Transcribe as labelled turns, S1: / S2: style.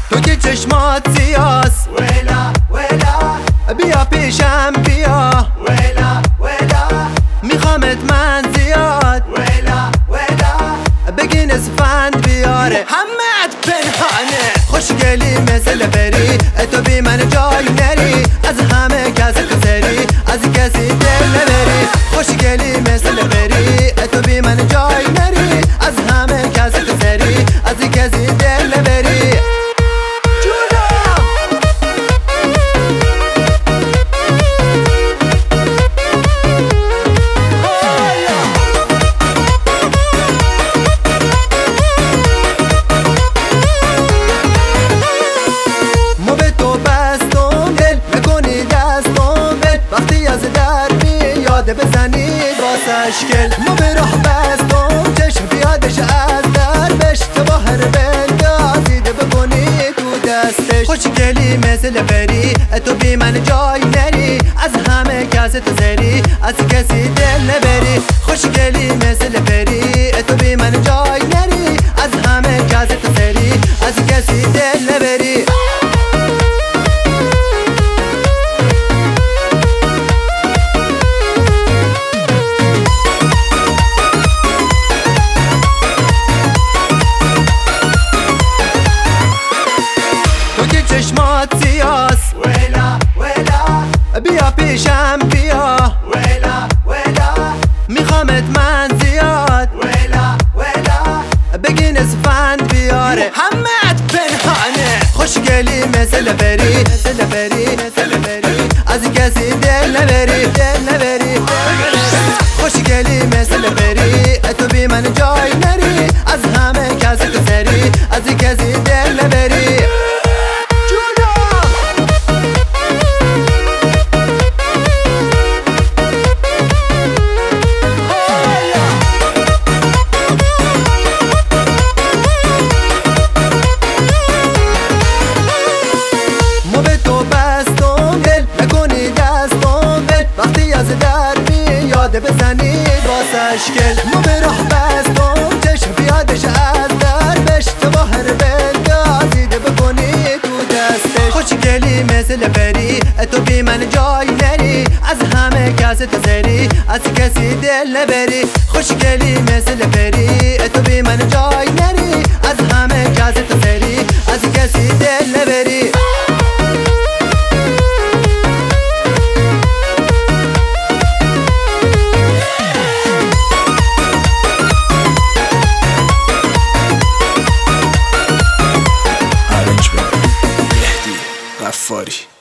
S1: تو که چشمات سیاس
S2: ویلا ویلا
S1: بیا پیشم بیا
S2: ویلا ویلا
S1: میخوامت من زیاد
S2: ویلا ویلا
S1: بگین اسفند بیاره همت پنهانه خوشگلی مثل بری تو بی من جای نری از همه کس گذری از کسی دل نبری خوشگلی مثل بری تو بی من جای نری از همه کس گذری از کسی دل نبری بزنید واسه ما به راه بستم چشم بیادش از دربش تو با هر بندازید بکنید تو دستش خوشگلی مثل بری تو بی من جای نری از همه کس تو زری از کسی دل نبری خوشگلی مثل بری تو بی من جای نری از همه کس تو زری از کسی دل نبری چشمات سیاس
S2: ویلا ویلا
S1: بیا پیشم بیا
S2: ویلا ویلا
S1: میخوامت من زیاد
S2: ویلا ویلا
S1: بگین اسفند بیاره همت پنهانه خوشگلی مثل بری از کسی دل نبری خوشگلی مثل بری تو بی من جای نری از همه کسی تو زری از کسی دل نبری بزنید واسه ما به راه بستم چشم بیادش از دربش تو با هر بندازید بکنید تو دستش خوشگلی مثل بری تو بی من جای نری از همه کس تو زری از کسی دل نبری خوشگلی مثل بری تو بی من جای نری از همه کس تو زری از کسی دل نبری
S3: غفاری